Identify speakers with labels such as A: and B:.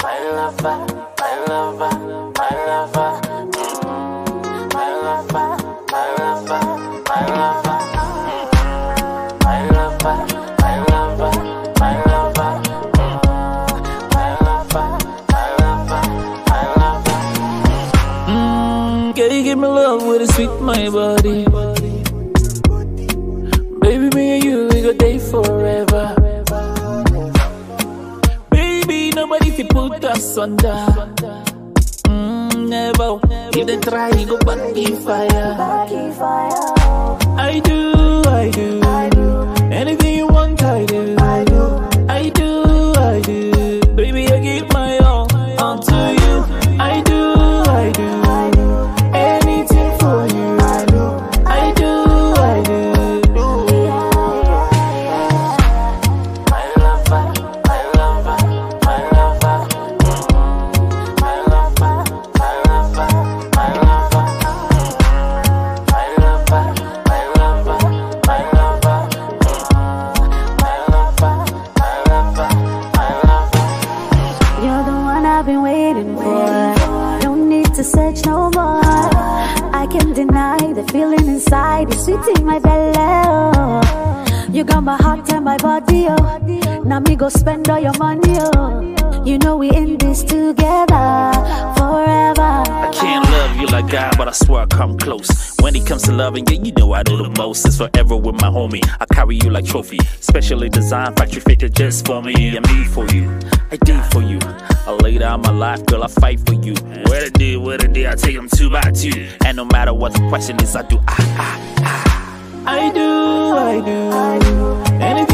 A: my lover, my lover, my lover, my lover, my lover, my lover, my lover, my lover, my lover, my lover, my lover, my lover.
B: Can you give me love with a sweet my body? Baby, me and you, we go day forever. Baby, nobody fi put us under. Never. If they try, go back in fire. I do. Anything you want, I do. I do. Baby, I give my all unto you. I do. Anything for you. I do.
A: My lover, my lover, my lover, my lover, my lover, my lover, my lover, my lover, my lover, my lover, my lover, my lover.
C: You're the one I've been waiting for. Don't need to search no more. I can't deny the feeling inside. It's sweet in my belly. Oh. You got my heart and my body. Oh. Now me go spend all your money. Oh. You know we in this together forever.
B: I can't love you like God, but I swear I come close. When it comes to loving you, you know I do the most. It's forever with my homie. I carry you like trophy. Specially designed, factory fitted just for me and me for you. I did for you. I lay down my life, girl, I fight for you. Where the day, I take them 2 by 2. And no matter what the question is, I do. I do. Anything